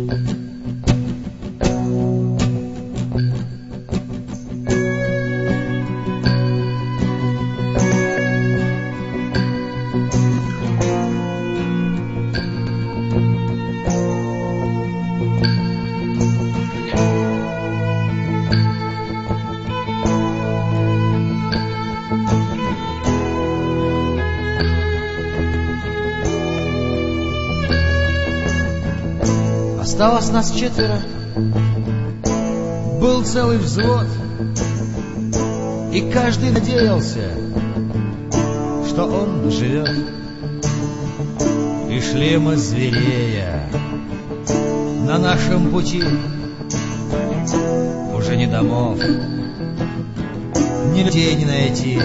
Осталось нас 4, был целый взвод, и каждый надеялся, что он живет. И шли мы зверея на нашем пути, уже ни домов, ни людей не найти.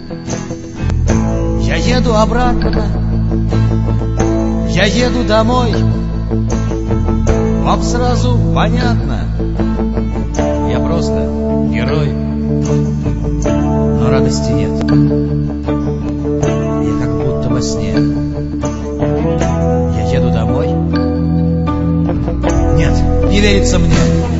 Я еду обратно, я еду домой. Вам сразу понятно, я просто герой, но радости нет. Я как будто во сне. Я еду домой. Нет, не верится мне.